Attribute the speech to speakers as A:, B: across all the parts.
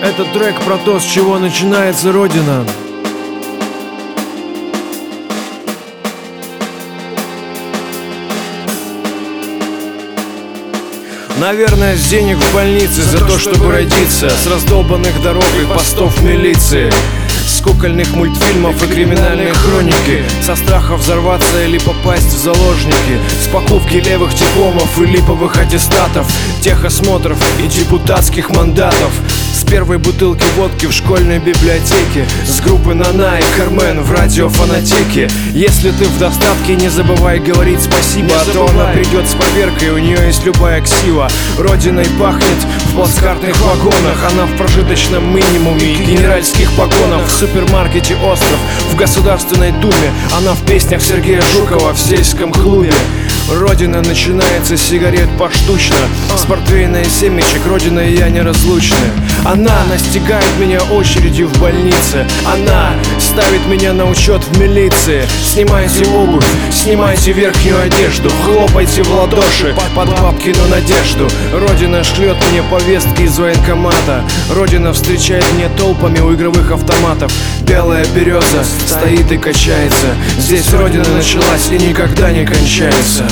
A: Этот трек про то, с чего начинается Родина. Наверное, с денег в больнице за то, чтобы родиться, с раздолбанных дорог и постов милиции, с кукольных мультфильмов и криминальной хроники, со страха взорваться или попасть в заложники, с покупки левых дипломов и липовых аттестатов, техосмотров и депутатских мандатов, с первой бутылки водки в школьной библиотеке, с группы Нана и Кармен в радиофонотеке. Если ты в достатке, не забывай говорить спасибо, а то она придет с проверкой, у нее есть любая ксива. Родиной пахнет в плацкартных вагонах, она в прожиточном минимуме генеральских погонов, в супермаркете «Остров», в Государственной Думе, она в песнях Сергея Жукова в сельском клубе. Родина начинается с сигарет поштучно, с портвейна и семечек, Родина и я неразлучны. Она настигает меня очередью в больнице, она ставит меня на учет в милиции. Снимайте обувь, снимайте верхнюю одежду, хлопайте в ладоши под бабкину надежду. Родина шлет мне повестки из военкомата, Родина встречает меня толпами у игровых автоматов. Белая береза стоит и качается, здесь Родина началась и никогда не кончается.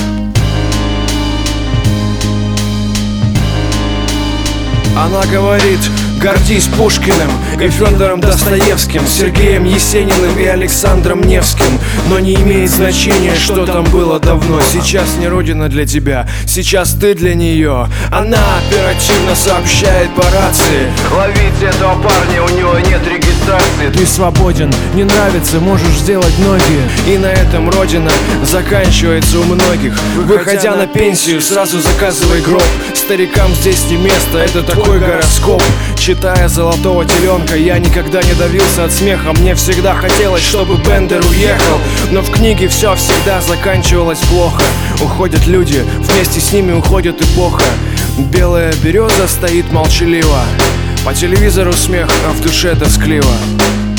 A: Она говорит: гордись Пушкиным и Фёдором Достоевским, Сергеем Есениным и Александром Невским. Но не имеет значения, что там было давно. Сейчас не Родина для тебя, сейчас ты для нее. Она оперативно сообщает по рации: ловите этого парня, у него нет регистрации. Ты свободен, не нравится, можешь сделать ноги. И на этом Родина заканчивается у многих. Выходя на пенсию, сразу заказывай гроб. Старикам здесь не место, это такой гороскоп. Читая «Золотого теленка», я никогда не давился от смеха. Мне всегда хотелось, чтобы Бендер уехал, но в книге все всегда заканчивалось плохо. Уходят люди, вместе с ними уходит эпоха. Белая береза стоит молчаливо, по телевизору смех, а в душе тоскливо.